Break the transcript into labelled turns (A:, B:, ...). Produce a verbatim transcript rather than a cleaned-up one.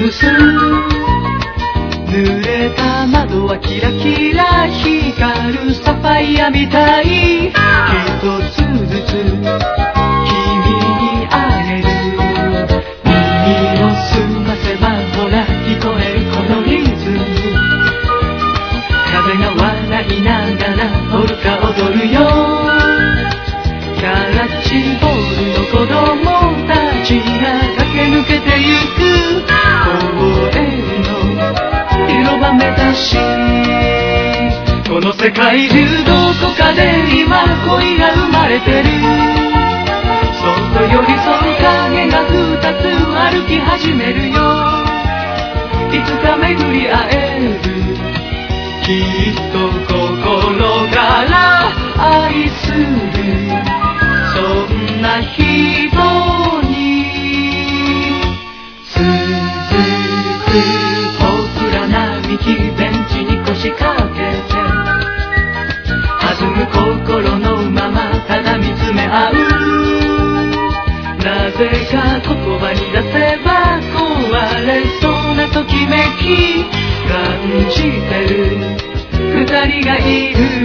A: ルス、濡れた窓はキラキラ光るサファイアみたい。一つずつ君にあげる。耳を澄ませばほら聞こえるこのリズム。風が笑いながらポルカ踊るよ。キャッチボールの子供たちが駆け抜けてゆく。公園の広場目指し、この世界中どこかで今恋が生まれてる。そっと寄り添う影が二つ歩き始めるよ。いつか巡り会える。きっと心から愛する。そんな人に続く僕ら並木ベンチに腰掛けて弾む心のままただ見つめ合う。なぜか言葉に出せば壊れそうなときめき感じてる二人がいる。